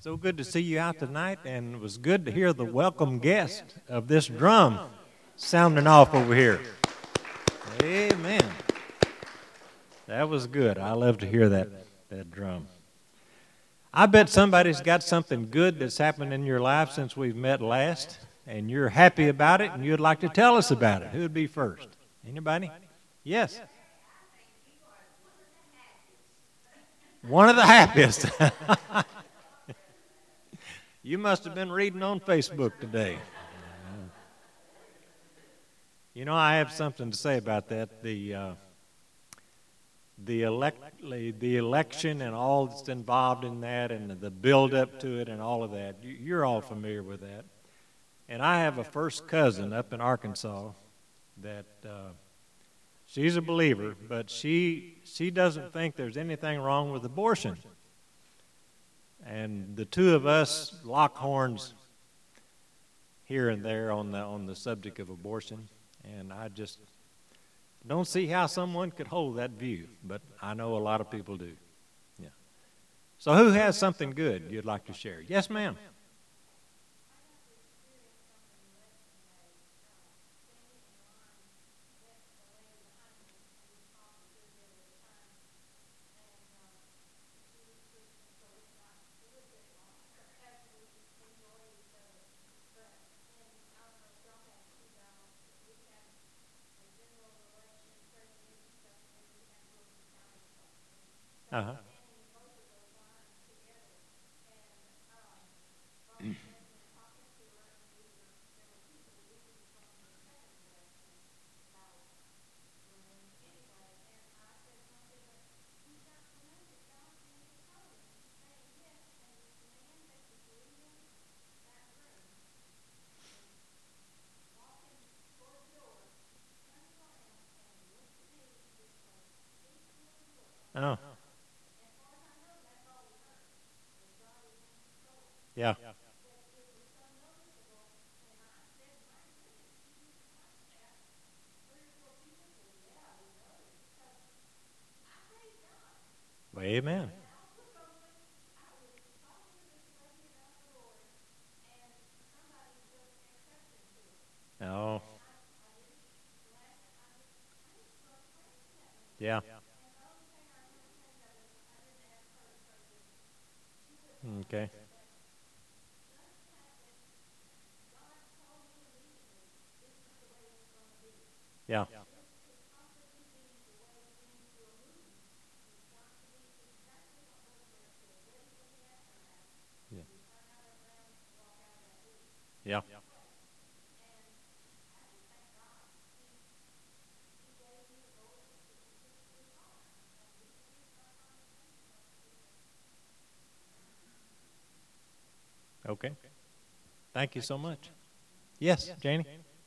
So good to see you out tonight, and it was good to hear the welcome guest of this drum sounding off over here. Amen. That was good. I love to hear that drum. I bet somebody's got something good that's happened in your life since we've met last, and you're happy about it, and you'd like to tell us about it. Who would be first? Anybody? Yes. One of the happiest. You must have been reading on Facebook today. You know, I have something to say about that. The election and all that's involved in that, and the build-up to it and all of that. You're all familiar with that. And I have a first cousin up in Arkansas that she's a believer, but she doesn't think there's anything wrong with abortion. And the two of us lock horns here and there on the subject of abortion, and I just don't see how someone could hold that view, but I know a lot of people do. Yeah. So who has something good you'd like to share? Yes, ma'am. Uh-huh. Oh. Yeah. Well, amen. Oh. Yeah. Okay. Yeah. Yeah. Yeah. Okay. Thank you so much. Yes, Janie?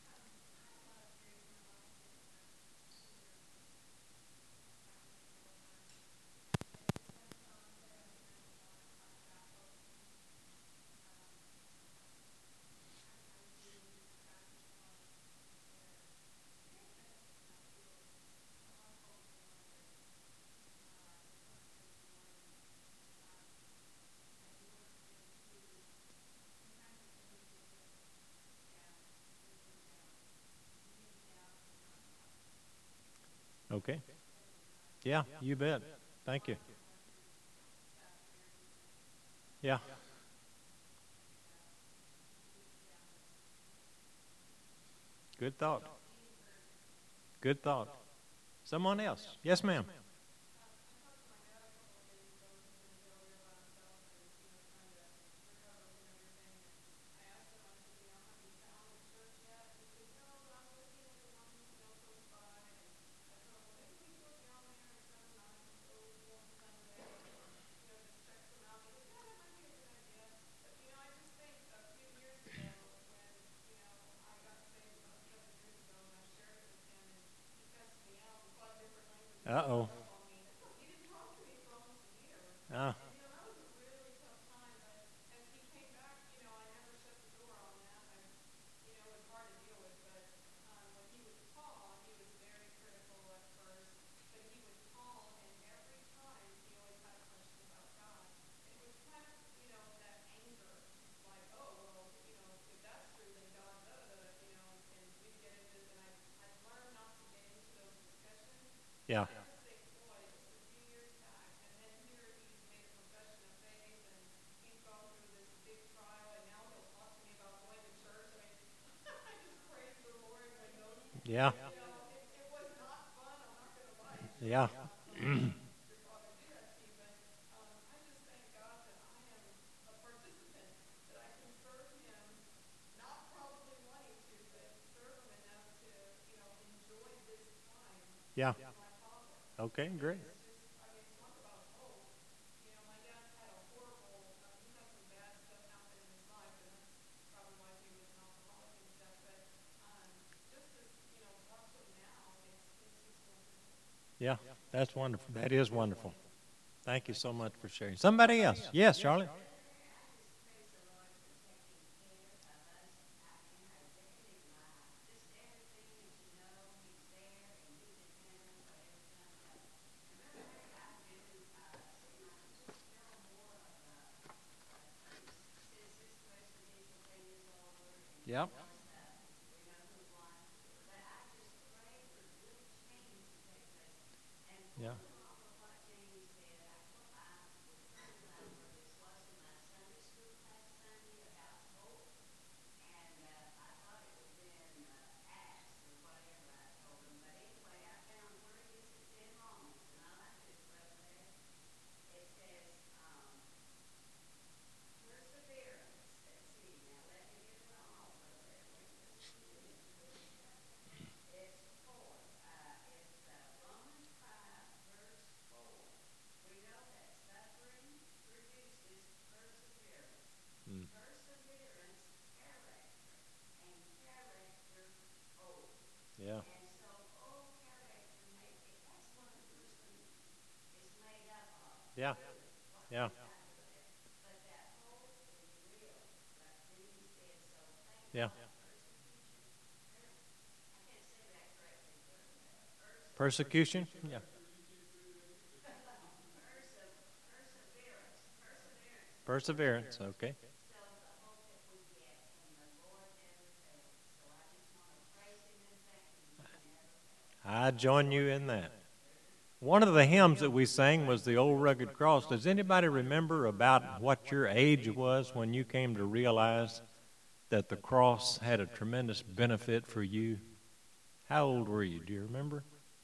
Okay. Yeah, you bet. Thank you. Yeah. Good thought. Good thought. Someone else. Yes, ma'am. Uh-oh. Ah. Yeah. Yeah. Yeah. Yeah. Okay, great. Yeah, that's wonderful. That is wonderful. Thank you so much for sharing. Somebody else. Yes, Charlotte. Yep. Yeah. Mm. Yeah. Yeah. Yeah. Yeah. Persecution? Yeah. Perseverance, okay. I join you in that. One of the hymns that we sang was the Old Rugged Cross. Does anybody remember about what your age was when you came to realize that the cross had a tremendous benefit for you? How old were you? Do you remember?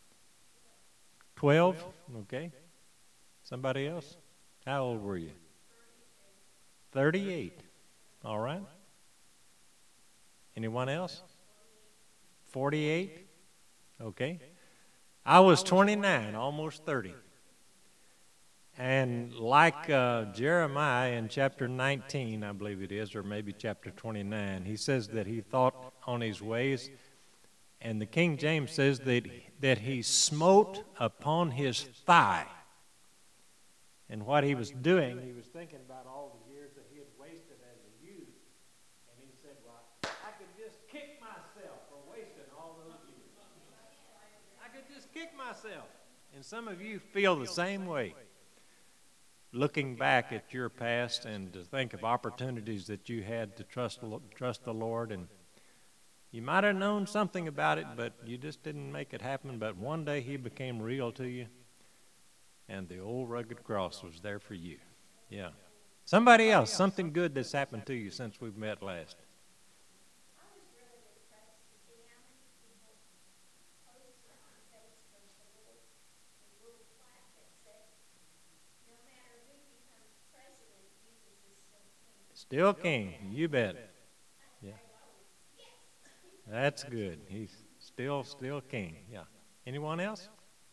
12? Okay. Somebody else? How old were you? 38. All right. Anyone else? 48? Okay. I was 29, almost 30. And like Jeremiah in chapter 19, I believe it is, or maybe chapter 29, he says that he thought on his ways, and the King James says that he smote upon his thigh. And what he was doing, he was thinking about all the years that he had wasted as a youth. And he said, well, I could just kick myself for wasting all those years. I could just kick myself. And some of you feel the same way. Looking back at your past and to think of opportunities that you had to trust the Lord, and you might have known something about it, but you just didn't make it happen. But one day he became real to you, and the old rugged cross was there for you. Yeah. Somebody else, something good that's happened to you since we've met last. Still king, you bet. Yeah. That's good. He's still king. Yeah. Anyone else?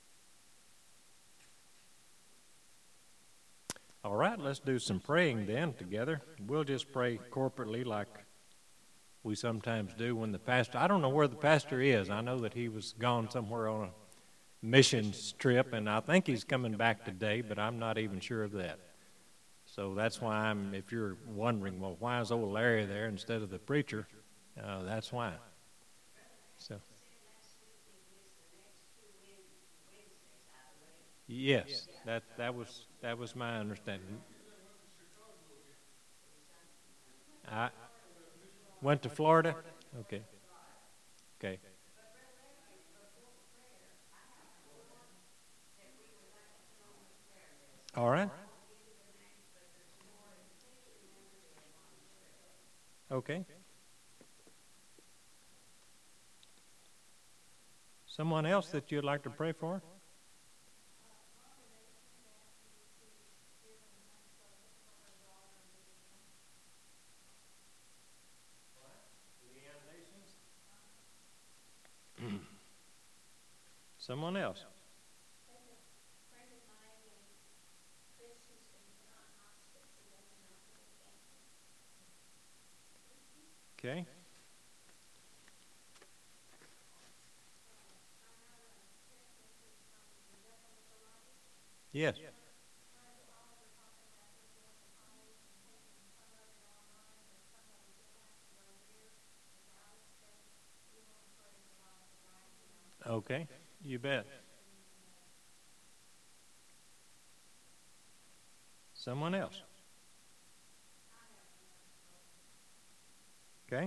All right, let's do some praying then together. We'll just pray corporately like we sometimes do when the pastor, I don't know where the pastor is. I know that he was gone somewhere on a missions trip, and I think he's coming back today, but I'm not even sure of that. So that's why if you're wondering, well, why is old Larry there instead of the preacher? That's why. So. Yes, that was my understanding. I went to Florida. Okay. Okay. All right. Okay. Someone else that you'd like to pray for? Someone else? Okay. Yes. Okay. You bet. Someone else? Okay.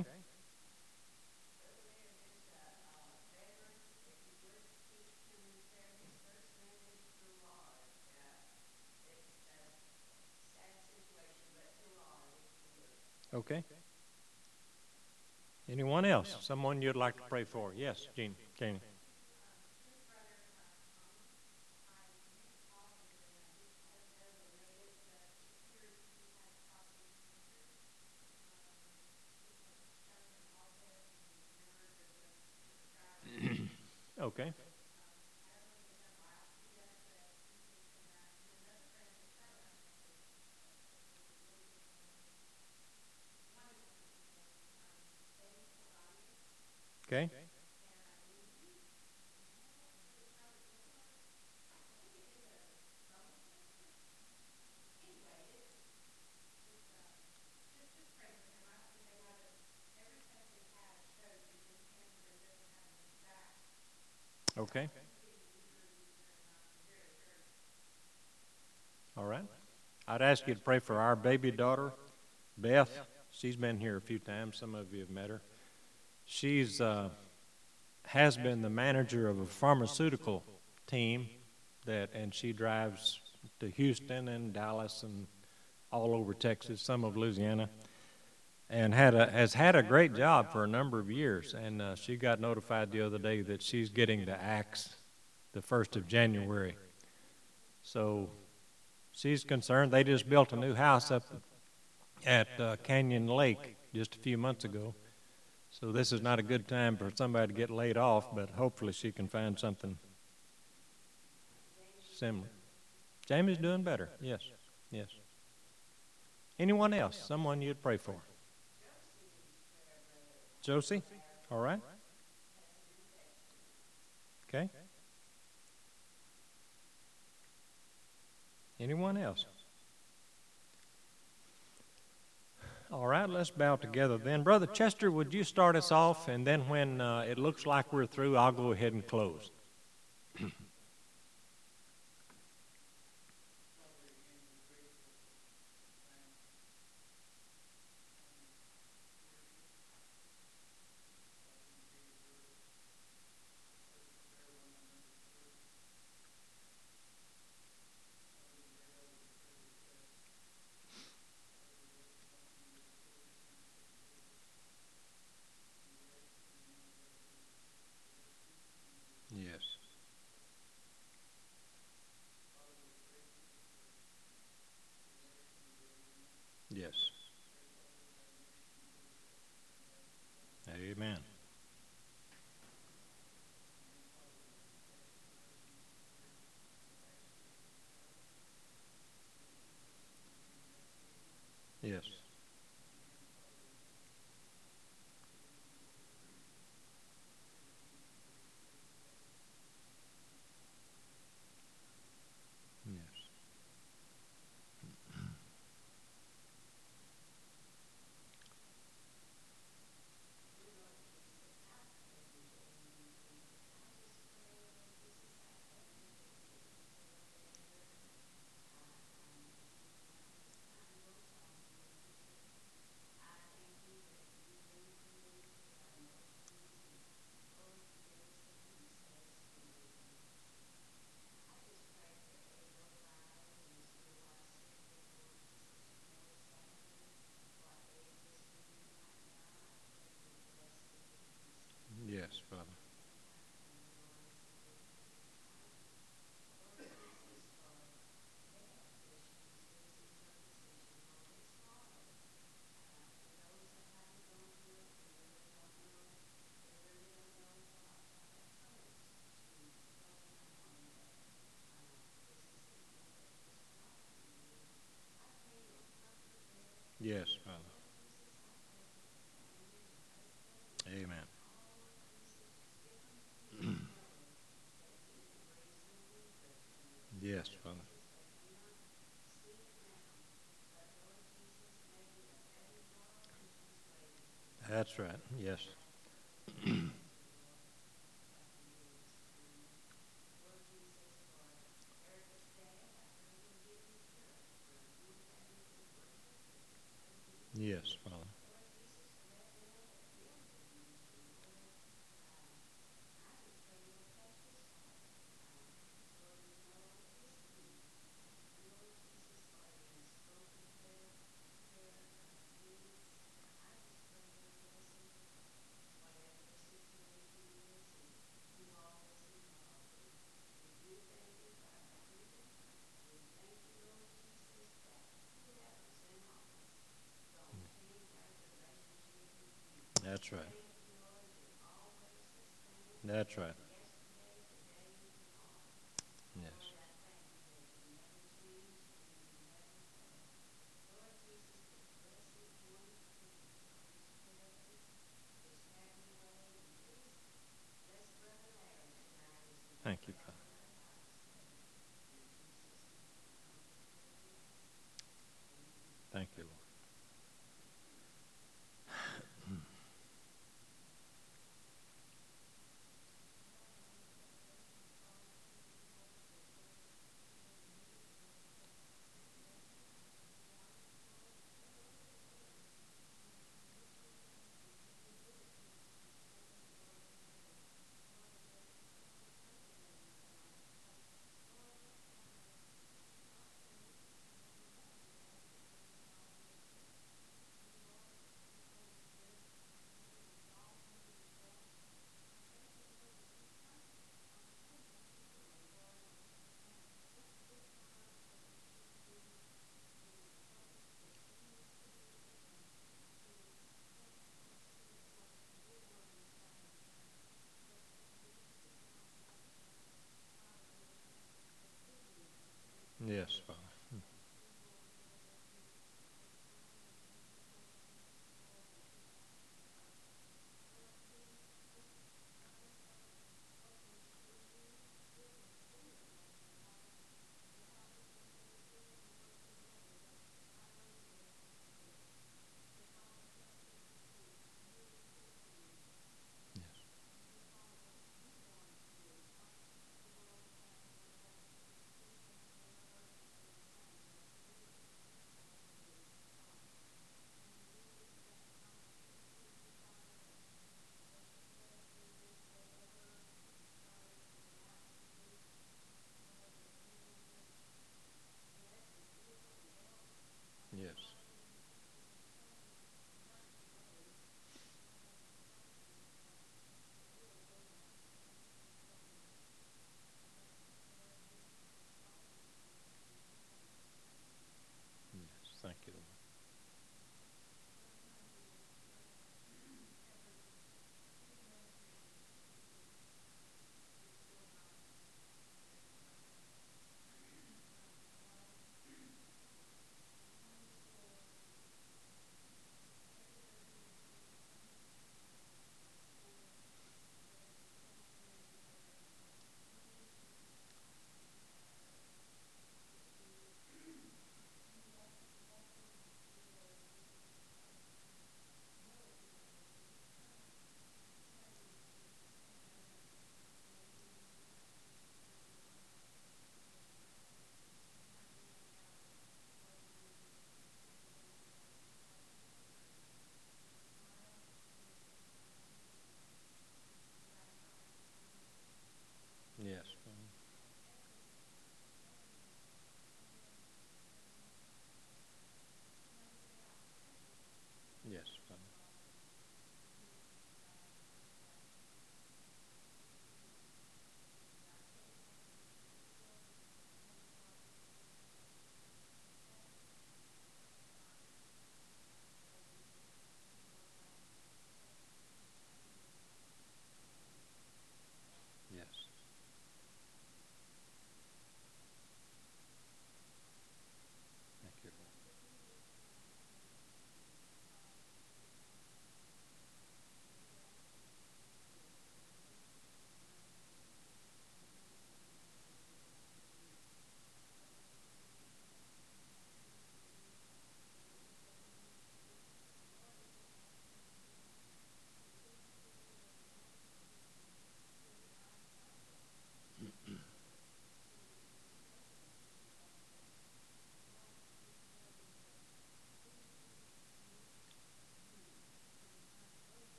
Okay. Anyone else? Someone you'd like to pray for? Yes, Jean. Janie. Okay. Okay. Okay. All right. I'd ask you to pray for our baby daughter, Beth. She's been here a few times. Some of you have met her. She's has been the manager of a pharmaceutical team and she drives to Houston and Dallas and all over Texas, some of Louisiana, and has had a great job for a number of years. And she got notified the other day that she's getting to ACTS the 1st of January. So she's concerned. They just built a new house up at Canyon Lake just a few months ago. So this is not a good time for somebody to get laid off, but hopefully she can find something similar. Jamie's doing better. Yes, yes. Anyone else? Someone you'd pray for? Josie? All right. Okay. Anyone else? All right, let's bow together then. Brother Chester, would you start us off, and then when it looks like we're through, I'll go ahead and close. Yes. That's right. Yes. Yes, Father. That's right. That's right. Yes. Thank you, Father. Thank you, Lord. Yes, Father. Yes.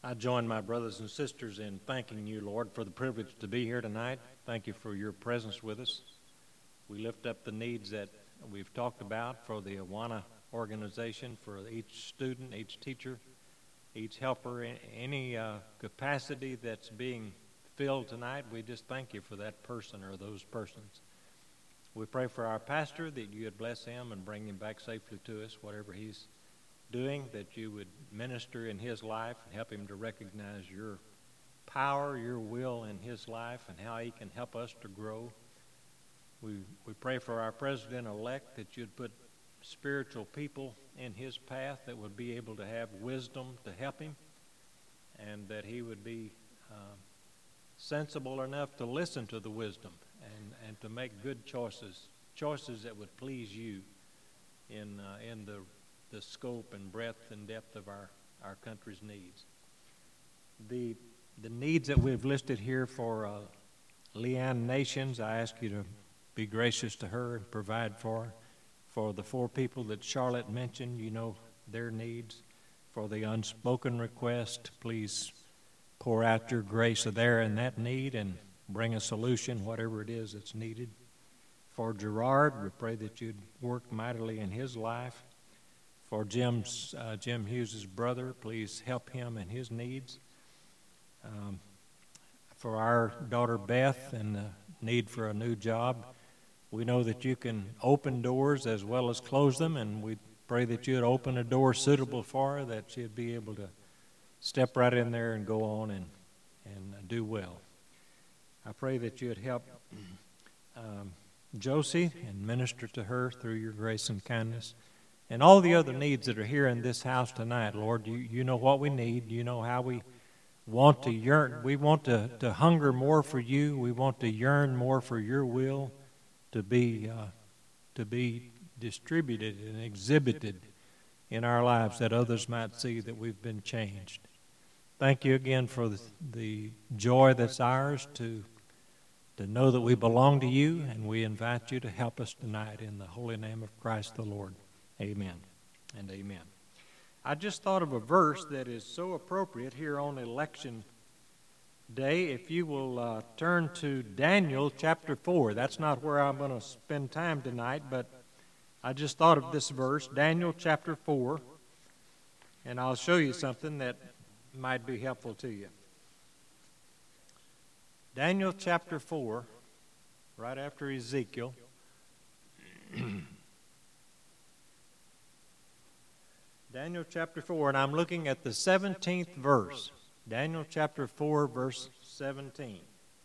I join my brothers and sisters in thanking you, Lord, for the privilege to be here tonight. Thank you for your presence with us. We lift up the needs that we've talked about for the Awana organization, for each student, each teacher, each helper, any capacity that's being filled tonight. We just thank you for that person or those persons. We pray for our pastor that you would bless him and bring him back safely to us, whatever he's doing, that you would minister in his life and help him to recognize your power, your will in his life, and how he can help us to grow. We pray for our president-elect that you'd put spiritual people in his path that would be able to have wisdom to help him, and that he would be sensible enough to listen to the wisdom and to make good choices that would please you in the scope and breadth and depth of our country's needs. The needs that we've listed here for Leanne Nations, I ask you to be gracious to her and provide for her. For the 4 people that Charlotte mentioned, you know their needs. For the unspoken request, please pour out your grace there in that need and bring a solution, whatever it is that's needed. For Gerard, we pray that you'd work mightily in his life. For Jim Hughes' brother, please help him in his needs. For our daughter Beth and the need for a new job, we know that you can open doors as well as close them, and we pray that you'd open a door suitable for her, that she'd be able to step right in there and go on and do well. I pray that you'd help Josie and minister to her through your grace and kindness. And all the other needs that are here in this house tonight, Lord, you know what we need. You know how we want to yearn. We want to hunger more for you. We want to yearn more for your will to be distributed and exhibited in our lives, that others might see that we've been changed. Thank you again for the joy that's ours to know that we belong to you, and we invite you to help us tonight in the holy name of Christ the Lord. Amen and amen. I just thought of a verse that is so appropriate here on Election Day. If you will turn to Daniel chapter 4. That's not where I'm going to spend time tonight, but I just thought of this verse, Daniel chapter 4, and I'll show you something that might be helpful to you. Daniel chapter 4, right after Ezekiel. Daniel chapter 4, and I'm looking at the 17th verse. Daniel chapter 4, verse 17.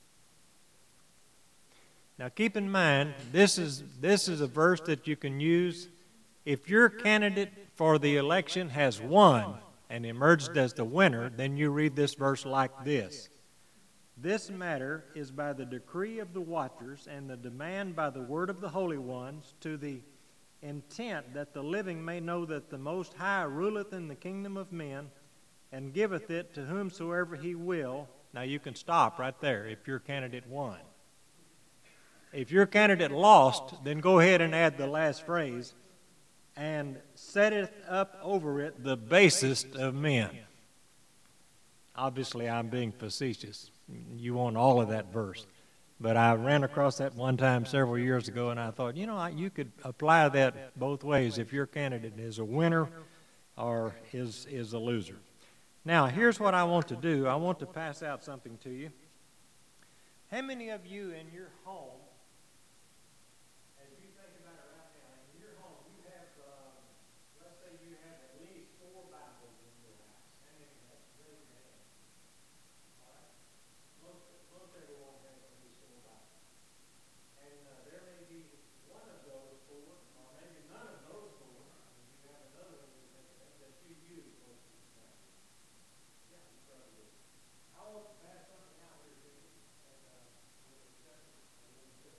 Now keep in mind, this is a verse that you can use if your candidate for the election has won and emerged as the winner. Then you read this verse like this: "This matter is by the decree of the watchers and the demand by the word of the holy ones, to the intent that the living may know that the Most High ruleth in the kingdom of men, and giveth it to whomsoever he will." Now you can stop right there if your candidate won. If your candidate lost, then go ahead and add the last phrase, "and setteth up over it the basest of men." Obviously, I'm being facetious. You want all of that verse. But I ran across that one time several years ago, and I thought, you could apply that both ways if your candidate is a winner or is a loser. Now, here's what I want to do. I want to pass out something to you. How many of you in your home, as you think about it right now, in your home, you have, let's say you have at least 4 Bibles in your house. How many of you have? Raise your hand. All right. Most everyone has at least 4 Bibles. And there may be one of those 4, or maybe none of those 4. You have another one that you use most of the time. Yeah, you probably do. I want to pass something out here to you. And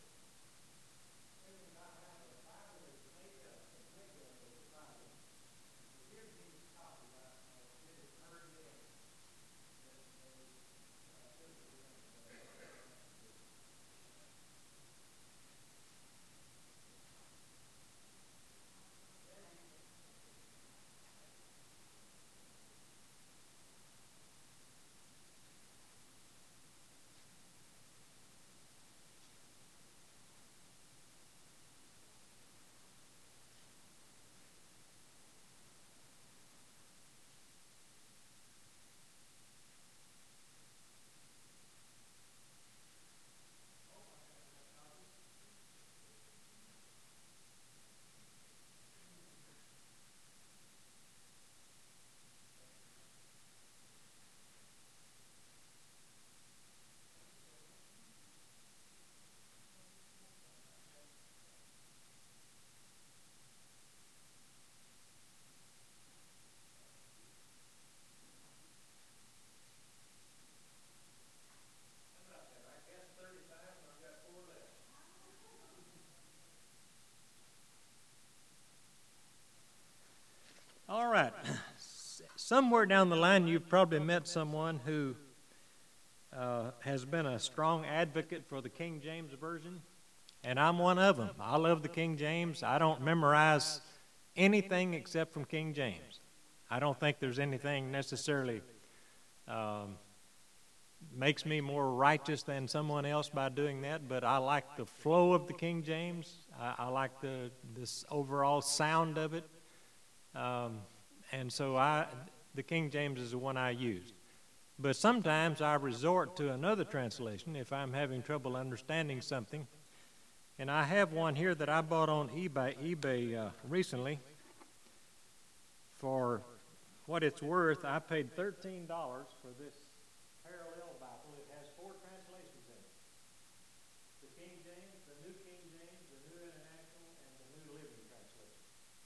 somewhere down the line, you've probably met someone who has been a strong advocate for the King James Version, and I'm one of them. I love the King James. I don't memorize anything except from King James. I don't think there's anything necessarily makes me more righteous than someone else by doing that, but I like the flow of the King James. I like this overall sound of it. And so the King James is the one I use. But sometimes I resort to another translation if I'm having trouble understanding something. And I have one here that I bought on eBay recently. For what it's worth, I paid $13 for this parallel Bible. It has 4 translations in it. The King James, the New King James, the New International, and the New Living Translation.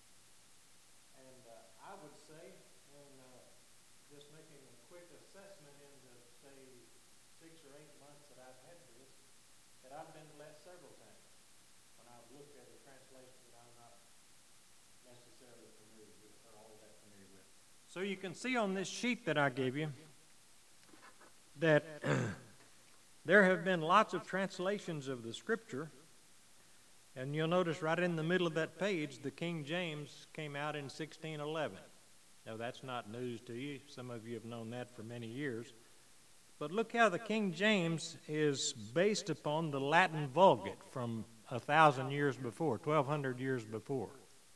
And I would say, and just making a quick assessment in the, say, 6 or 8 months that I've had this, that I've been blessed several times when I've looked at a translation that I'm not necessarily familiar with or all that familiar with. So you can see on this sheet that I gave you that there have been lots of translations of the Scripture, and you'll notice right in the middle of that page, the King James came out in 1611. Now, that's not news to you. Some of you have known that for many years. But look how the King James is based upon the Latin Vulgate from 1,000 years before, 1,200 years before.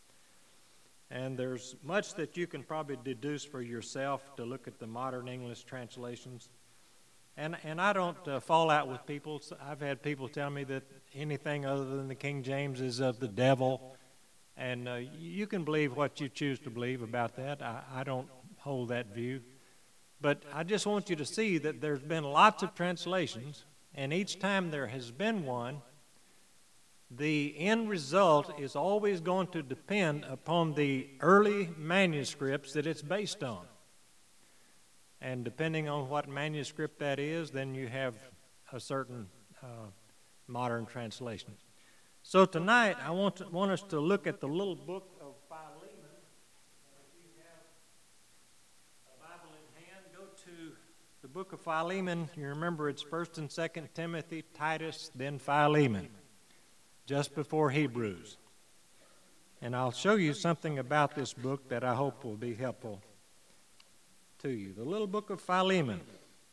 And there's much that you can probably deduce for yourself to look at the modern English translations. And I don't fall out with people. I've had people tell me that anything other than the King James is of the devil. And you can believe what you choose to believe about that. I don't hold that view. But I just want you to see that there's been lots of translations, and each time there has been one, the end result is always going to depend upon the early manuscripts that it's based on. And depending on what manuscript that is, then you have a certain modern translation. So tonight, I want us to look at the little book of Philemon. And if you have a Bible in hand, go to the book of Philemon. You remember it's 1st and 2nd Timothy, Titus, then Philemon, just before Hebrews. And I'll show you something about this book that I hope will be helpful to you. The little book of Philemon.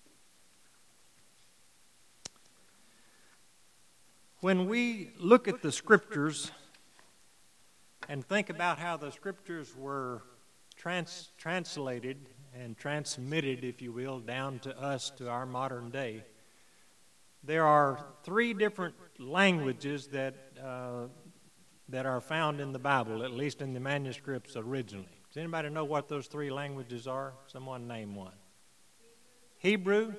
When we look at the Scriptures and think about how the Scriptures were translated and transmitted, if you will, down to us, to our modern day, there are 3 different languages that are found in the Bible, at least in the manuscripts originally. Does anybody know what those 3 languages are? Someone name one. Hebrew,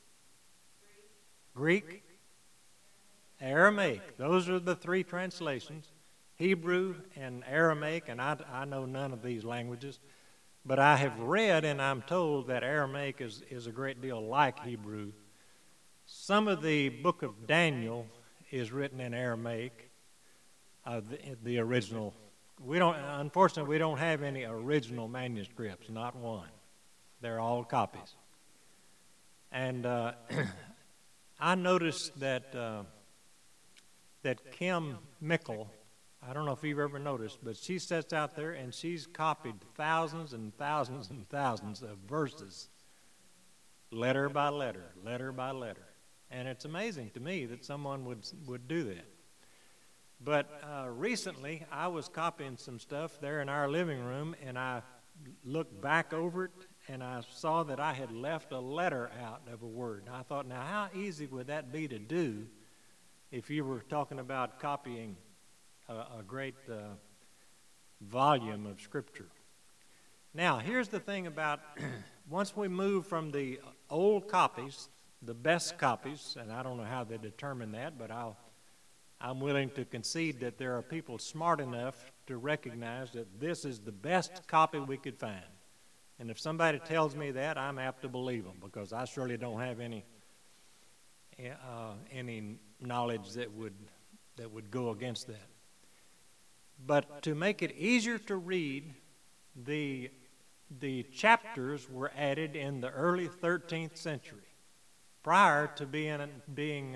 Greek, Aramaic. Those are the 3 translations, Hebrew and Aramaic, and I know none of these languages, but I have read and I'm told that Aramaic is a great deal like Hebrew. Some of the book of Daniel is written in Aramaic, the original. Unfortunately, we don't have any original manuscripts, not one. They're all copies. And I noticed that Kim Mickle, I don't know if you've ever noticed, but she sits out there and she's copied thousands and thousands and thousands of verses, letter by letter, letter by letter. And it's amazing to me that someone would do that. But recently, I was copying some stuff there in our living room, and I looked back over it, and I saw that I had left a letter out of a word. And I thought, now, how easy would that be to do if you were talking about copying a great volume of Scripture? Now, here's the thing about once we move from the old copies, the best copies, and I don't know how they determine that, but I'm willing to concede that there are people smart enough to recognize that this is the best copy we could find. And if somebody tells me that, I'm apt to believe them, because I surely don't have any knowledge that would go against that. But to make it easier to read, the the chapters were added in the early 13th century. Prior to being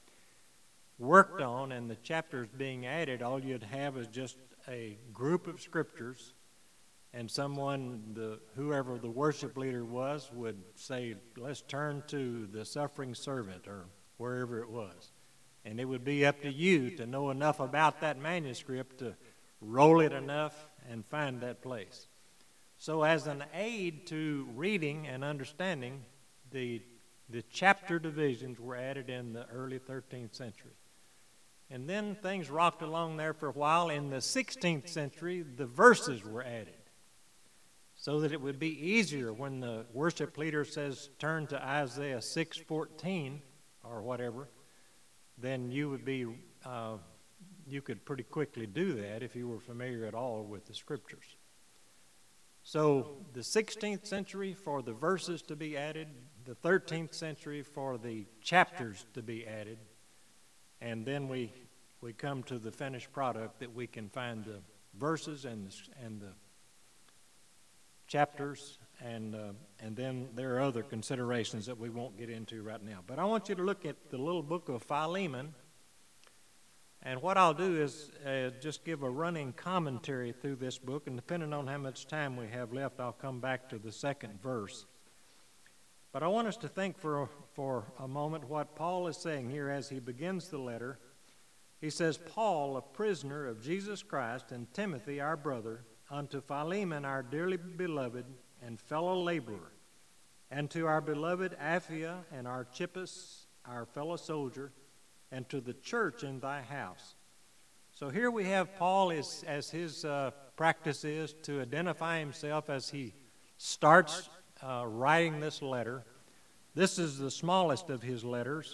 worked on and the chapters being added, all you'd have is just a group of scriptures, and whoever the worship leader was, would say, let's turn to the suffering servant, or wherever it was. And it would be up to you to know enough about that manuscript to roll it enough and find that place. So as an aid to reading and understanding, the chapter divisions were added in the early 13th century. And then things rocked along there for a while. In the 16th century, the verses were added so that it would be easier when the worship leader says, turn to Isaiah 6:14 or whatever, then you could pretty quickly do that if you were familiar at all with the scriptures. So the 16th century for the verses to be added, the 13th century for the chapters to be added, and then we come to the finished product that we can find the verses and the chapters, and then there are other considerations that we won't get into right now. But I want you to look at the little book of Philemon, and what I'll do is just give a running commentary through this book, and depending on how much time we have left, I'll come back to the second verse. But I want us to think for a moment what Paul is saying here as he begins the letter. He says, Paul, a prisoner of Jesus Christ, and Timothy, our brother, unto Philemon, our dearly beloved and fellow laborer, and to our beloved Apphia and Archippus, our fellow soldier, and to the church in thy house. So here we have Paul, as his practice is, to identify himself as he starts writing this letter. This is the smallest of his letters,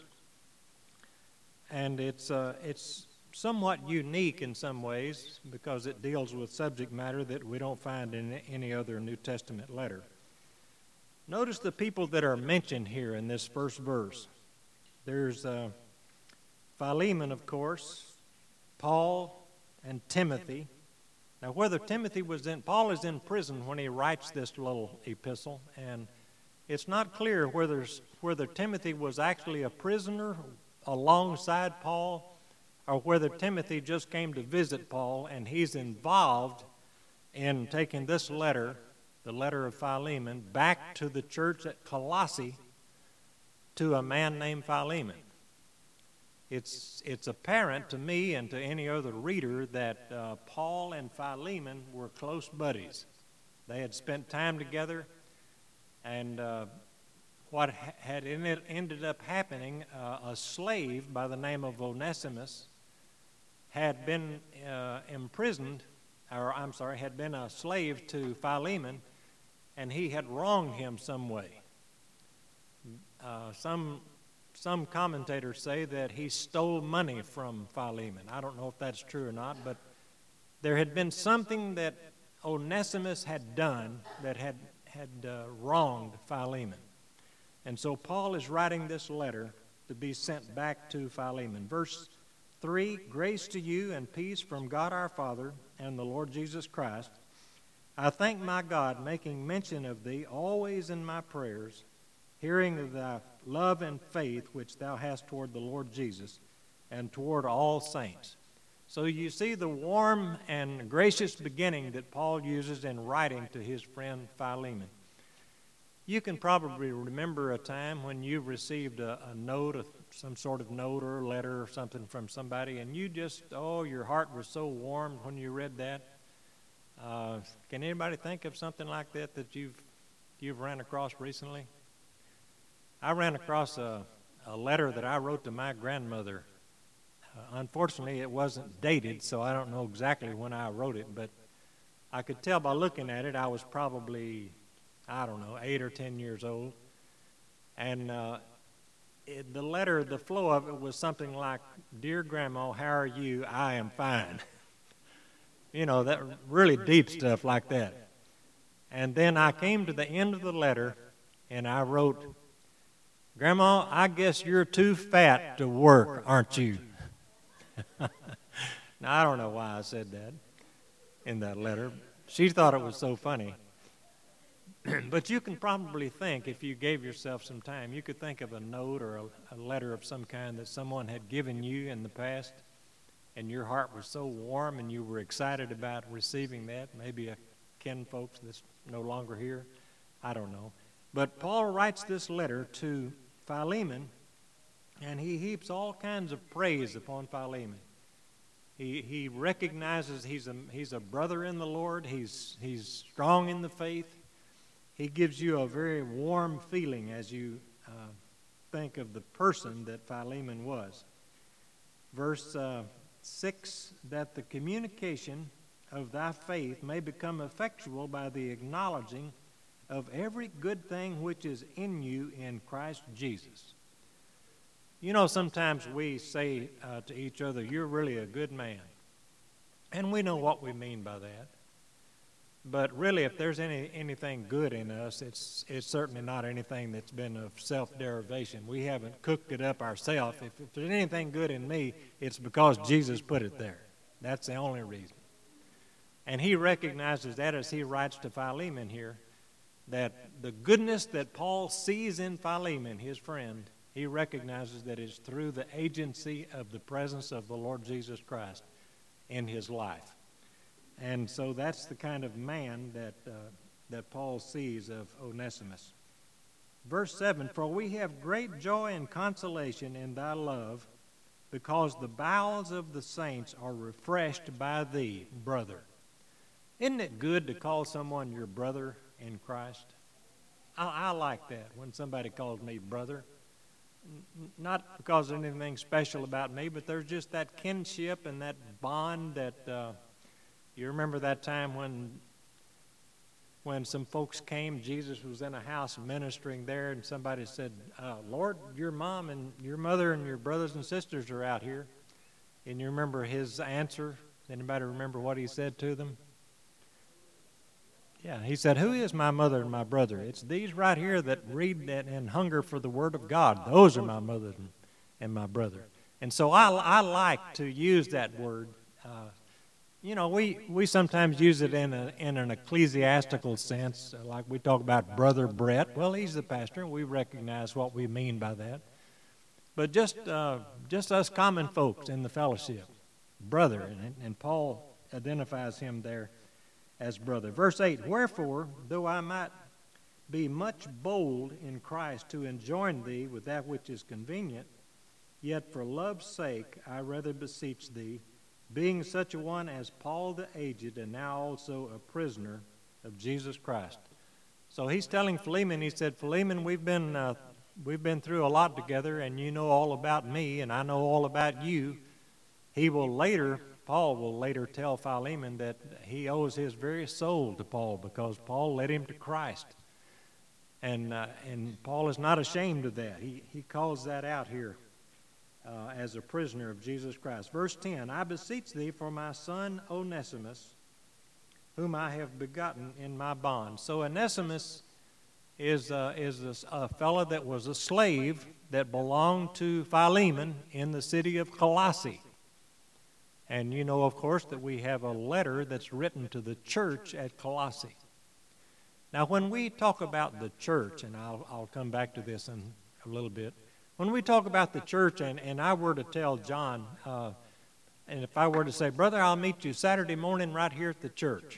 and it's somewhat unique in some ways because it deals with subject matter that we don't find in any other New Testament letter. Notice the people that are mentioned here in this first verse. There's Philemon, of course, Paul, and Timothy. Now, whether Timothy Paul is in prison when he writes this little epistle, and it's not clear whether Timothy was actually a prisoner alongside Paul, or whether Timothy just came to visit Paul and he's involved in taking this letter, the letter of Philemon, back to the church at Colossae to a man named Philemon. It's apparent to me and to any other reader that Paul and Philemon were close buddies. They had spent time together, and what had ended up happening, a slave by the name of Onesimus had been had been a slave to Philemon, and he had wronged him some way. Some commentators say that he stole money from Philemon. I don't know if that's true or not, but there had been something that Onesimus had done that had wronged Philemon. And so Paul is writing this letter to be sent back to Philemon. Verse 3, grace to you and peace from God our Father and the Lord Jesus Christ. I thank my God, making mention of thee always in my prayers, hearing of thy love and faith which thou hast toward the Lord Jesus and toward all saints. So you see the warm and gracious beginning that Paul uses in writing to his friend Philemon. You can probably remember a time when you received a note, some sort of note or a letter or something from somebody, and you just, your heart was so warmed when you read that. Can anybody think of something like that you've ran across recently? I ran across a letter that I wrote to my grandmother. Unfortunately, it wasn't dated, so I don't know exactly when I wrote it, but I could tell by looking at it I was probably, 8 or 10 years old. And the letter, the flow of it was something like, Dear Grandma, how are you? I am fine. That really deep stuff like that. And then I came to the end of the letter, and I wrote, Grandma, I guess you're too fat to work, aren't you? Now, I don't know why I said that in that letter. She thought it was so funny. But you can probably think, if you gave yourself some time, you could think of a note or a letter of some kind that someone had given you in the past, and your heart was so warm and you were excited about receiving that. Maybe a kinfolk that's no longer here. I don't know. But Paul writes this letter to Philemon, and he heaps all kinds of praise upon Philemon. He recognizes he's a brother in the Lord. He's strong in the faith. He gives you a very warm feeling as you think of the person that Philemon was. Verse 6, that the communication of thy faith may become effectual by the acknowledging of every good thing which is in you in Christ Jesus. You know, sometimes we say to each other, you're really a good man. And we know what we mean by that. But really, if there's anything good in us, it's certainly not anything that's been of self-derivation. We haven't cooked it up ourselves. If there's anything good in me, it's because Jesus put it there. That's the only reason. And he recognizes that as he writes to Philemon here, that the goodness that Paul sees in Philemon, his friend, he recognizes that it's through the agency of the presence of the Lord Jesus Christ in his life. And so that's the kind of man that Paul sees of Onesimus. Verse 7, for we have great joy and consolation in thy love, because the bowels of the saints are refreshed by thee, brother. Isn't it good to call someone your brother in Christ? I like that when somebody calls me brother. Not because there's anything special about me, but there's just that kinship and that bond that you remember that time when some folks came, Jesus was in a house ministering there, and somebody said, Lord, your mom and your mother and your brothers and sisters are out here. And you remember his answer? Anybody remember what he said to them? Yeah, he said, who is my mother and my brother? It's these right here that read that and hunger for the Word of God. Those are my mother and my brother. And so I like to use that word. You know, we sometimes use it in an ecclesiastical sense, like we talk about Brother Brett. Well, he's the pastor, and we recognize what we mean by that. But just us common folks in the fellowship, brother, and Paul identifies him there as brother. Verse 8, wherefore, though I might be much bold in Christ to enjoin thee with that which is convenient, yet for love's sake I rather beseech thee, being such a one as Paul the aged, and now also a prisoner of Jesus Christ. So he's telling Philemon, he said, Philemon, we've been through a lot together, and you know all about me, and I know all about you. Paul will later tell Philemon that he owes his very soul to Paul, because Paul led him to Christ. And Paul is not ashamed of that. He calls that out here. As a prisoner of Jesus Christ. Verse 10, I beseech thee for my son Onesimus, whom I have begotten in my bond. So Onesimus is a fellow that was a slave that belonged to Philemon in the city of Colossae. And you know, of course, that we have a letter that's written to the church at Colossae. Now, when we talk about the church, and I'll come back to this in a little bit, when we talk about the church, and I were to tell John, and if I were to say, brother, I'll meet you Saturday morning right here at the church,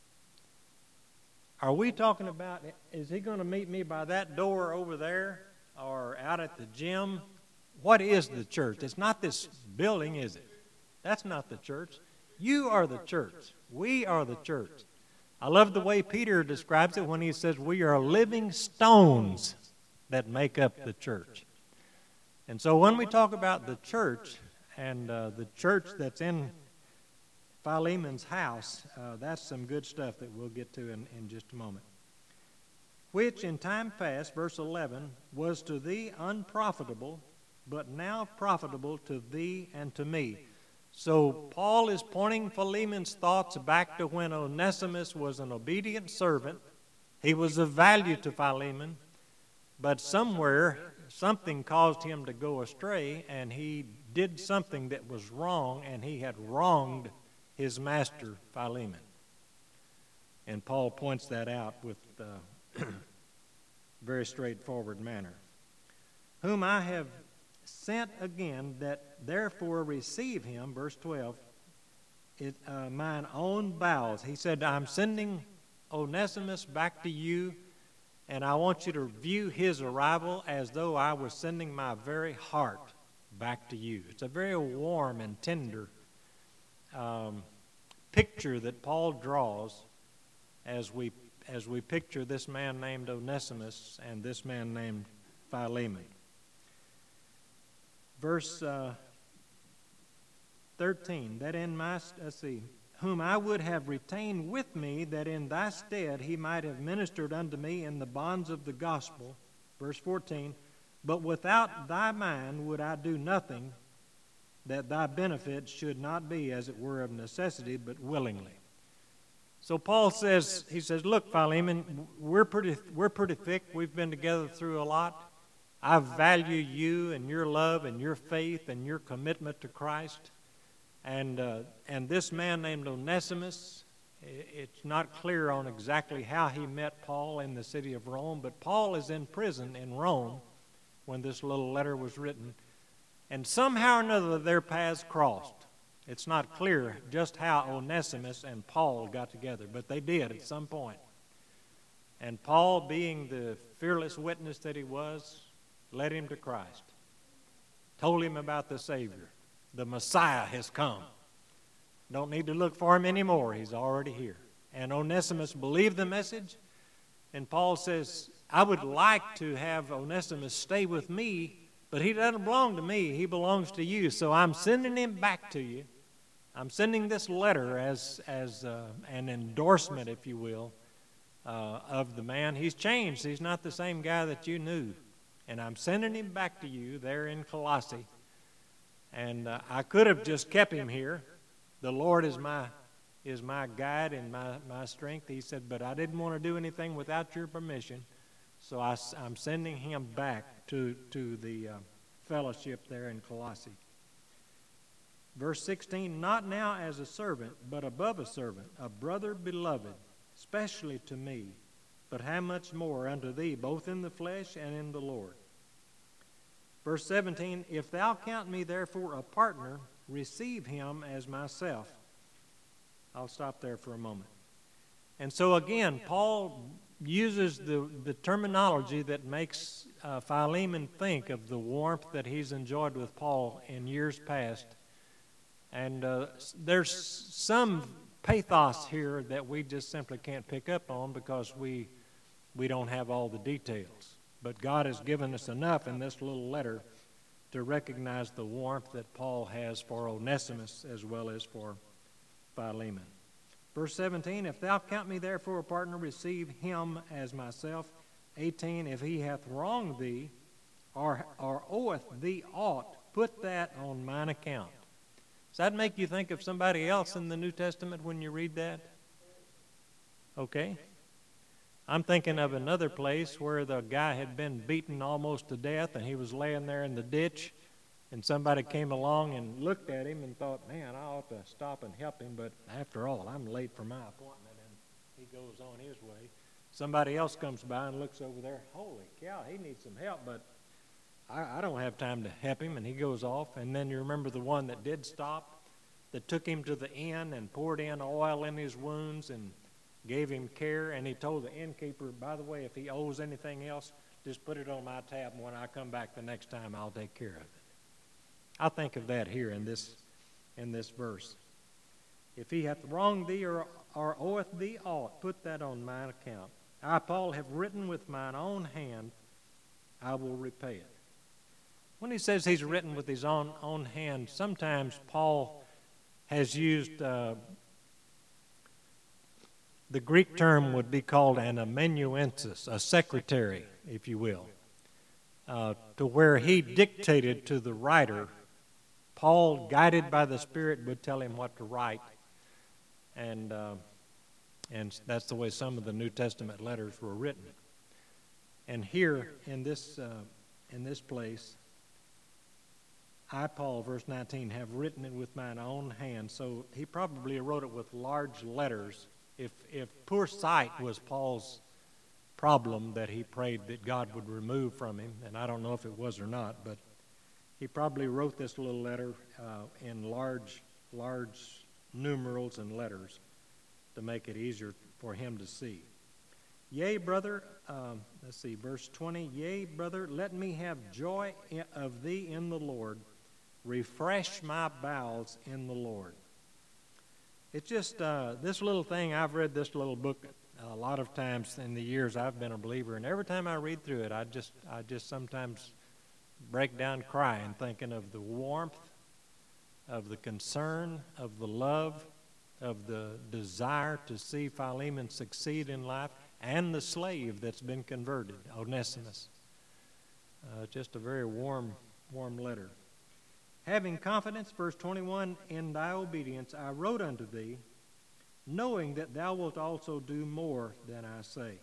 are we talking about, is he going to meet me by that door over there or out at the gym? What is the church? It's not this building, is it? That's not the church. You are the church. We are the church. I love the way Peter describes it when he says we are living stones that make up the church. And so when we talk about the church and the church that's in Philemon's house, that's some good stuff that we'll get to in just a moment. Which in time past, verse 11, was to thee unprofitable, but now profitable to thee and to me. So Paul is pointing Philemon's thoughts back to when Onesimus was an obedient servant. He was of value to Philemon, but something caused him to go astray, and he did something that was wrong, and he had wronged his master, Philemon. And Paul points that out with very straightforward manner. Whom I have sent again, that therefore receive him, verse 12, mine own bowels. He said, I'm sending Onesimus back to you, and I want you to view his arrival as though I was sending my very heart back to you. It's a very warm and tender picture that Paul draws as we picture this man named Onesimus and this man named Philemon. Verse 13, that in my, whom I would have retained with me, that in thy stead he might have ministered unto me in the bonds of the gospel. Verse 14, but without thy mind would I do nothing, that thy benefit should not be, as it were, of necessity, but willingly. So Paul says, he says, look, Philemon, we're pretty thick. We've been together through a lot. I value you and your love and your faith and your commitment to Christ. And this man named Onesimus, it's not clear on exactly how he met Paul in the city of Rome, but Paul is in prison in Rome when this little letter was written. And somehow or another their paths crossed. It's not clear just how Onesimus and Paul got together, but they did at some point. And Paul, being the fearless witness that he was, led him to Christ, told him about the Savior. The Messiah has come. Don't need to look for him anymore. He's already here. And Onesimus believed the message. And Paul says, I would like to have Onesimus stay with me, but he doesn't belong to me. He belongs to you. So I'm sending him back to you. I'm sending this letter as an endorsement, if you will, of the man. He's changed. He's not the same guy that you knew. And I'm sending him back to you there in Colossae. And I could have just kept him here. The Lord is my guide and my strength. He said, but I didn't want to do anything without your permission. So I'm sending him back to the fellowship there in Colossae. Verse 16, not now as a servant, but above a servant, a brother beloved, especially to me, but how much more unto thee, both in the flesh and in the Lord. Verse 17, if thou count me therefore a partner, receive him as myself. I'll stop there for a moment. And so again, Paul uses the terminology that makes Philemon think of the warmth that he's enjoyed with Paul in years past. And there's some pathos here that we just simply can't pick up on because we don't have all the details. But God has given us enough in this little letter to recognize the warmth that Paul has for Onesimus as well as for Philemon. Verse 17, if thou count me therefore a partner, receive him as myself. 18, if he hath wronged thee or oweth thee aught, put that on mine account. Does that make you think of somebody else in the New Testament when you read that? Okay. I'm thinking of another place where the guy had been beaten almost to death and he was laying there in the ditch and somebody came along and looked at him and thought, man, I ought to stop and help him, but after all, I'm late for my appointment, and he goes on his way. Somebody else comes by and looks over there, holy cow, he needs some help, but I don't have time to help him, and he goes off. And then you remember the one that did stop, that took him to the inn and poured in oil in his wounds and gave him care, and he told the innkeeper, by the way, if he owes anything else, just put it on my tab, and when I come back the next time, I'll take care of it. I think of that here in this verse. If he hath wronged thee or oweth thee aught, put that on mine account. I, Paul, have written with mine own hand, I will repay it. When he says he's written with his own hand, sometimes Paul has used the Greek term would be called an amanuensis, a secretary, if you will, to where he dictated to the writer. Paul, guided by the Spirit, would tell him what to write, and that's the way some of the New Testament letters were written. And here in this place, I, Paul, verse 19, have written it with mine own hand. So he probably wrote it with large letters. If poor sight was Paul's problem that he prayed that God would remove from him, and I don't know if it was or not, but he probably wrote this little letter in large numerals and letters to make it easier for him to see. Yea, brother, let's see, verse 20, yea, brother, let me have joy of thee in the Lord. Refresh my bowels in the Lord. It's just this little thing. I've read this little book a lot of times in the years I've been a believer, and every time I read through it, I just sometimes break down crying, thinking of the warmth, of the concern, of the love, of the desire to see Philemon succeed in life, and the slave that's been converted, Onesimus. Just a very warm letter. Having confidence, verse 21, in thy obedience I wrote unto thee, knowing that thou wilt also do more than I say.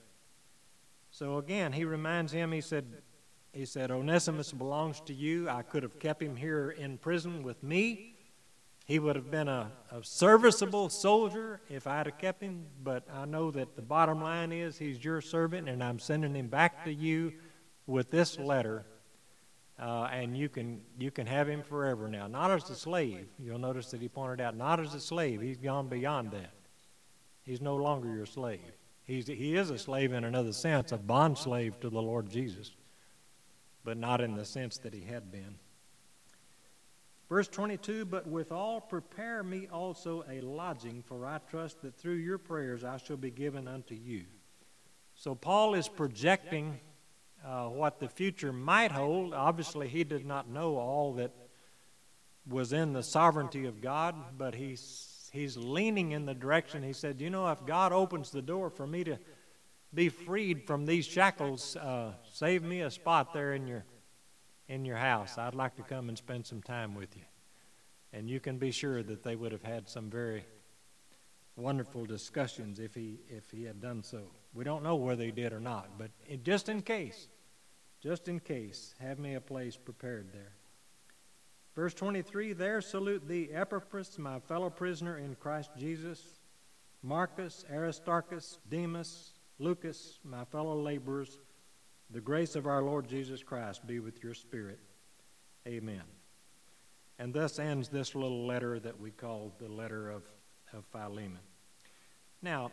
So again, he reminds him, he said, Onesimus belongs to you. I could have kept him here in prison with me. He would have been a serviceable soldier if I had kept him, but I know that the bottom line is he's your servant, and I'm sending him back to you with this letter, and you can have him forever now. Not as a slave. You'll notice that he pointed out, not as a slave. He's gone beyond that. He's no longer your slave. He is a slave in another sense, a bond slave to the Lord Jesus, but not in the sense that he had been. Verse 22, but withal prepare me also a lodging, for I trust that through your prayers I shall be given unto you. So Paul is projecting what the future might hold. Obviously, he did not know all that was in the sovereignty of God, but he's leaning in the direction. He said, if God opens the door for me to be freed from these shackles, save me a spot there in your house. I'd like to come and spend some time with you. And you can be sure that they would have had some very wonderful discussions if he had done so. We don't know whether he did or not, but just in case, have me a place prepared there. Verse 23, there salute thee Epaphras, my fellow prisoner in Christ Jesus, Marcus, Aristarchus, Demas, Lucas, my fellow laborers. The grace of our Lord Jesus Christ be with your spirit. Amen. And thus ends this little letter that we call the letter of Philemon. Now,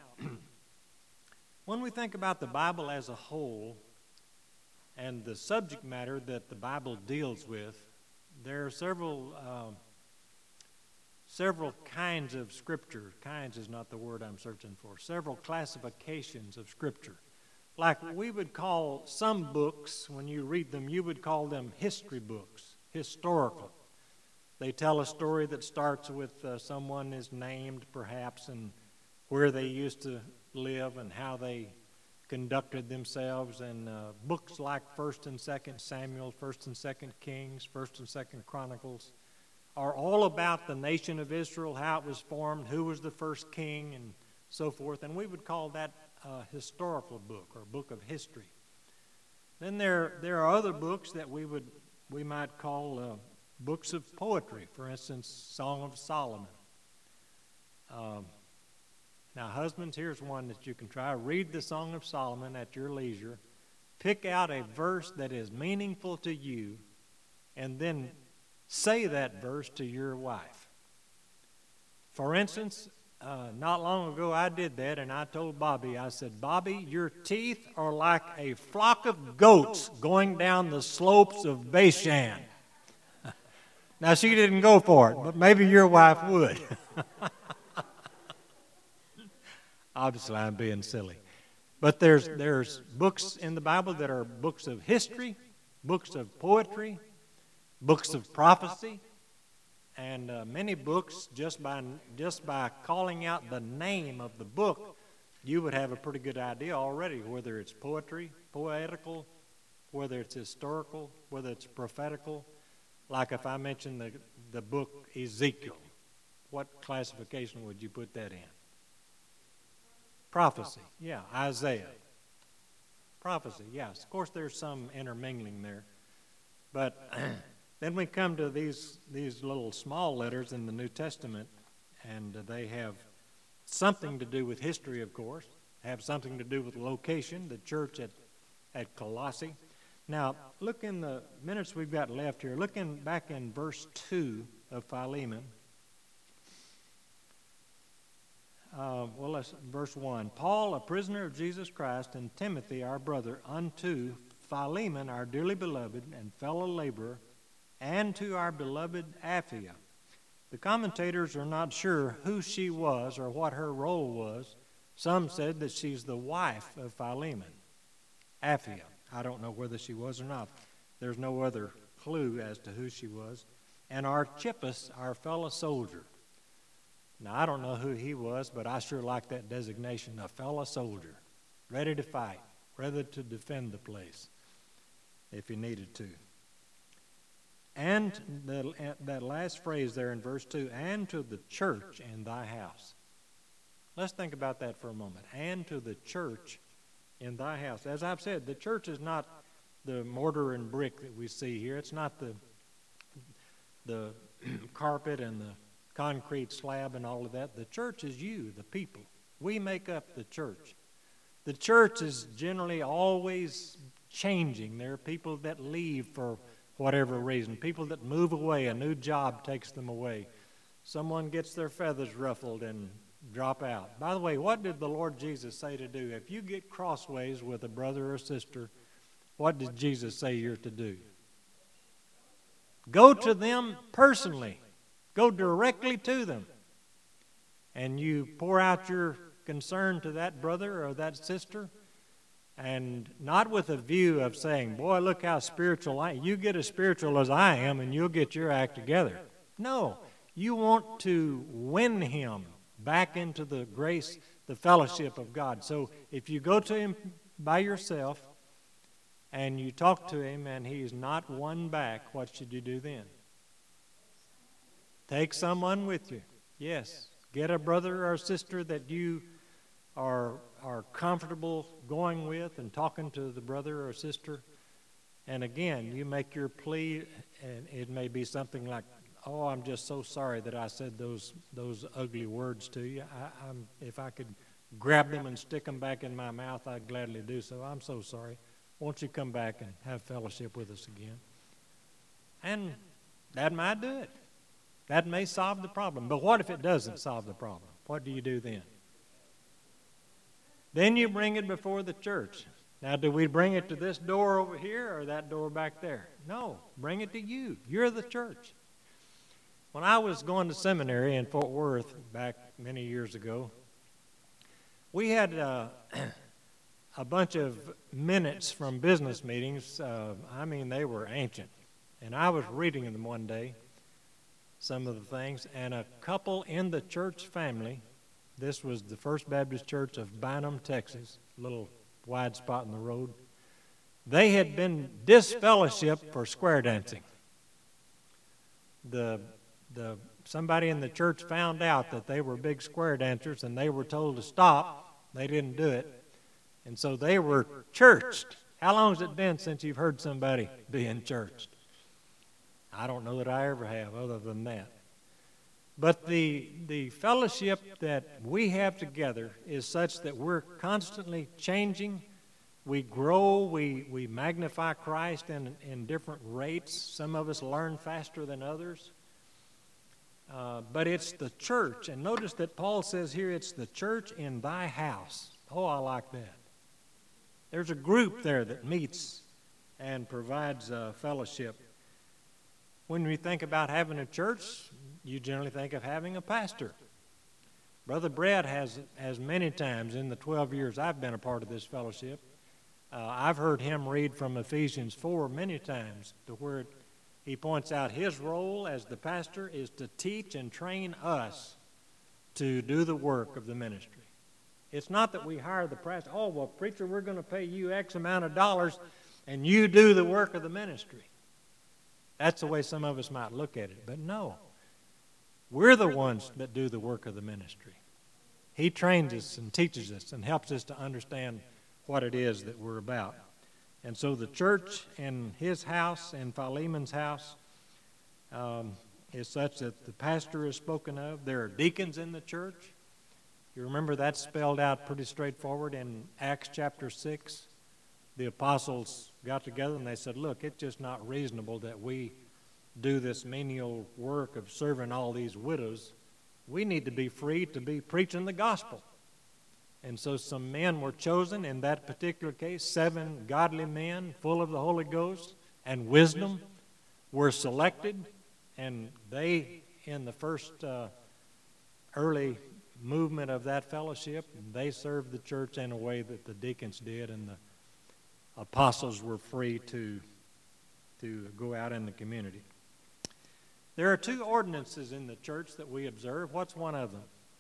when we think about the Bible as a whole and the subject matter that the Bible deals with, there are several kinds of Scripture. Kinds is not the word I'm searching for. Several classifications of Scripture. Like we would call some books, when you read them, you would call them history books, historical. They tell a story that starts with someone is named, perhaps, and where they used to live and how they conducted themselves. And books like 1st and 2nd Samuel, 1st and 2nd Kings, 1st and 2nd Chronicles are all about the nation of Israel, how it was formed, who was the first king, and so forth. And we would call that a historical book or book of history. Then there are other books that we might call books of poetry. For instance, Song of Solomon. Now, husbands, here's one that you can try. Read the Song of Solomon at your leisure. Pick out a verse that is meaningful to you, and then say that verse to your wife. For instance, not long ago I did that, and I told Bobby, I said, Bobby, your teeth are like a flock of goats going down the slopes of Bashan. Now, she didn't go for it, but maybe your wife would. Obviously, I'm being silly. But there's books in the Bible that are books of history, books of poetry, books of prophecy, and many books, just by calling out the name of the book, you would have a pretty good idea already whether it's poetry, poetical, whether it's historical, whether it's prophetical. Like if I mentioned the book Ezekiel, what classification would you put that in? Prophecy, yeah. Isaiah, prophecy, yes. Of course, there's some intermingling there, but then we come to these little small letters in the New Testament, and they have something to do with history, of course, have something to do with the location, the church at Colossae. Now, look in the minutes we've got left here. Looking back in verse 2 of Philemon. Verse 1. Paul, a prisoner of Jesus Christ, and Timothy, our brother, unto Philemon, our dearly beloved and fellow laborer, and to our beloved Apphia. The commentators are not sure who she was or what her role was. Some said that she's the wife of Philemon, Apphia. I don't know whether she was or not. There's no other clue as to who she was. And Archippus, our fellow soldier. Now, I don't know who he was, but I sure like that designation, a fellow soldier, ready to fight, ready to defend the place if he needed to. And that last phrase there in verse 2, and to the church in thy house. Let's think about that for a moment. And to the church in thy house. As I've said, the church is not the mortar and brick that we see here. It's not the carpet and the concrete slab and all of that. The church is you, the people. We make up the church. The church is generally always changing. There are people that leave for whatever reason. People that move away. A new job takes them away. Someone gets their feathers ruffled and drop out. By the way, what did the Lord Jesus say to do? If you get crossways with a brother or sister, what did Jesus say you're to do? Go to them personally. Go directly to them. And you pour out your concern to that brother or that sister, and not with a view of saying, boy, look how spiritual I am. You get as spiritual as I am and you'll get your act together. No, you want to win him back into the grace, the fellowship of God. So if you go to him by yourself and you talk to him and he's not won back, what should you do then? Take someone with you. Yes. Get a brother or sister that you are comfortable going with and talking to the brother or sister. And again, you make your plea, and it may be something like, oh, I'm just so sorry that I said those ugly words to you. If I could grab them and stick them back in my mouth, I'd gladly do so. I'm so sorry. Won't you come back and have fellowship with us again? And that might do it. That may solve the problem. But what if it doesn't solve the problem? What do you do then? Then you bring it before the church. Now, do we bring it to this door over here or that door back there? No, bring it to you. You're the church. When I was going to seminary in Fort Worth back many years ago, we had a bunch of minutes from business meetings. They were ancient. And I was reading them one day, some of the things, and a couple in the church family, this was the First Baptist Church of Bynum, Texas, a little wide spot in the road. They had been disfellowshipped for square dancing. Somebody in the church found out that they were big square dancers, and they were told to stop. They didn't do it. And so they were churched. How long has it been since you've heard somebody being churched? I don't know that I ever have other than that. But the fellowship that we have together is such that we're constantly changing. We grow, we magnify Christ in different rates. Some of us learn faster than others. But it's the church. And notice that Paul says here, it's the church in thy house. Oh, I like that. There's a group there that meets and provides fellowship. When we think about having a church, you generally think of having a pastor. Brother Brett has many times in the 12 years I've been a part of this fellowship, I've heard him read from Ephesians 4 many times, to where he points out his role as the pastor is to teach and train us to do the work of the ministry. It's not that we hire the pastor. Oh, well, preacher, we're going to pay you X amount of dollars and you do the work of the ministry. That's the way some of us might look at it. But no, we're the ones that do the work of the ministry. He trains us and teaches us and helps us to understand what it is that we're about. And so the church in his house, in Philemon's house, is such that the pastor is spoken of. There are deacons in the church. You remember that's spelled out pretty straightforward in Acts chapter 6. The apostles got together and they said, look, it's just not reasonable that we do this menial work of serving all these widows. We need to be free to be preaching the gospel. And so some men were chosen in that particular case. 7 godly men full of the Holy Ghost and wisdom were selected, and they, in the first early movement of that fellowship, they served the church in a way that the deacons did, and the apostles were free to go out in the community. There are 2 ordinances in the church that we observe. What's one of them?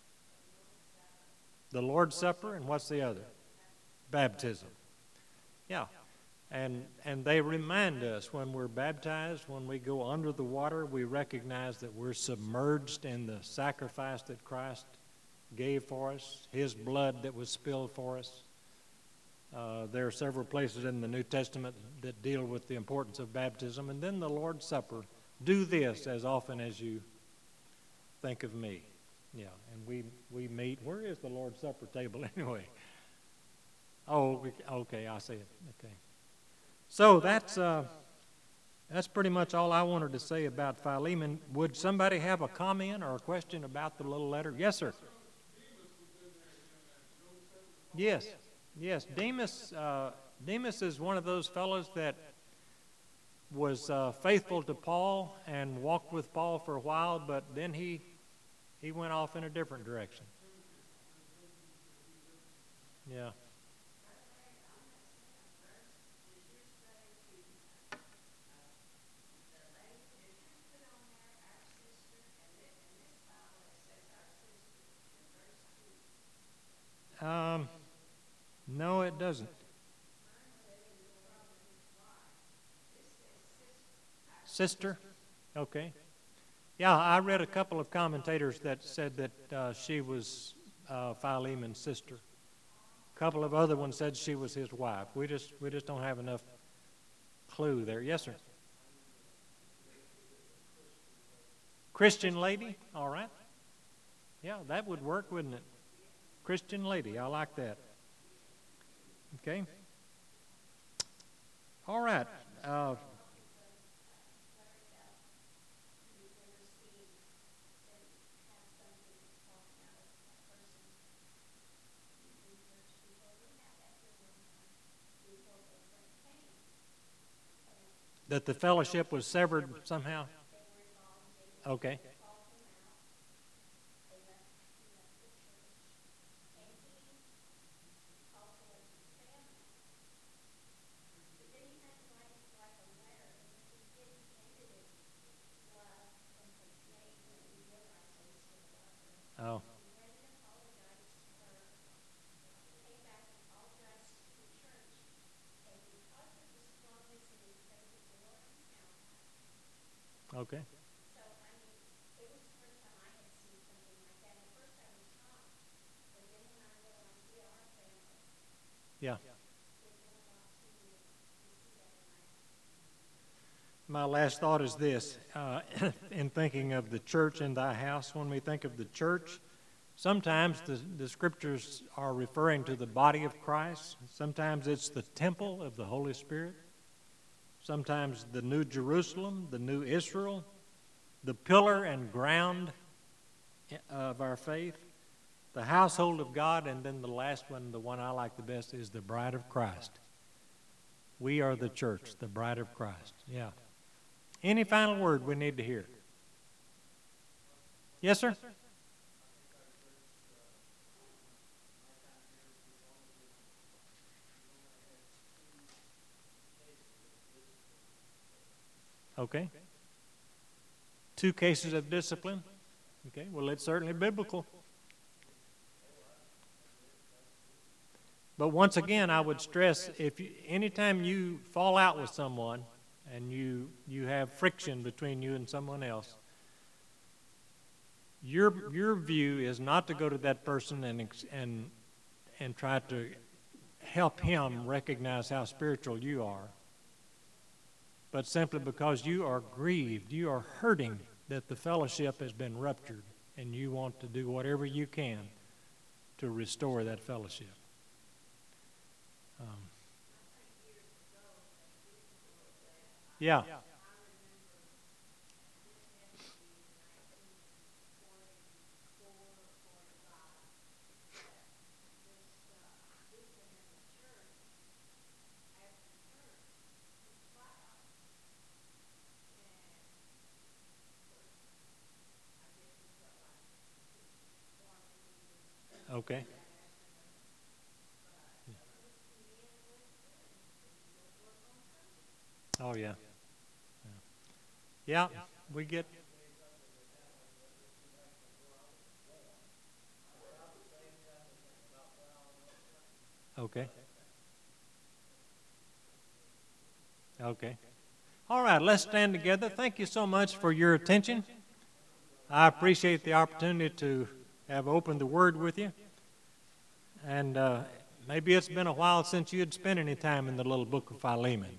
The Lord's Supper, and what's the other? Baptism. Yeah. And they remind us when we're baptized, when we go under the water, we recognize that we're submerged in the sacrifice that Christ gave for us, His blood that was spilled for us. There are several places in the New Testament that deal with the importance of baptism. And then the Lord's Supper. Do this as often as you think of me. Yeah, and we meet. Where is the Lord's Supper table anyway? Oh, okay, I see it. Okay. So that's pretty much all I wanted to say about Philemon. Would somebody have a comment or a question about the little letter? Yes, sir. Yes. Demas is one of those fellows that was faithful to Paul and walked with Paul for a while, but then he went off in a different direction. Yeah. No, it doesn't. Sister? Okay. Yeah, I read a couple of commentators that said that she was Philemon's sister. A couple of other ones said she was his wife. We just don't have enough clue there. Yes, sir. Christian lady? All right. Yeah, that would work, wouldn't it? Christian lady. I like that. Okay. All right. That the fellowship was severed somehow? Okay. Oh. Okay. Yeah. My last thought is this. In thinking of the church in thy house, when we think of the church, sometimes the scriptures are referring to the body of Christ. Sometimes it's the temple of the Holy Spirit. Sometimes the New Jerusalem, the New Israel, the pillar and ground of our faith, the household of God, and then the last one, the one I like the best, is the bride of Christ. We are the church, the bride of Christ. Yeah. Any final word we need to hear? Yes, sir? Okay. 2 cases of discipline. Okay, well, it's certainly biblical. But once again, I would stress, anytime you fall out with someone and you have friction between you and someone else, your view is not to go to that person and try to help him recognize how spiritual you are, but simply because you are grieved, you are hurting that the fellowship has been ruptured, and you want to do whatever you can to restore that fellowship. Yeah. Okay. Oh, yeah. Yeah, we get. Okay. Okay. All right, let's stand together. Thank you so much for your attention. I appreciate the opportunity to have opened the Word with you. And maybe it's been a while since you had spent any time in the little book of Philemon.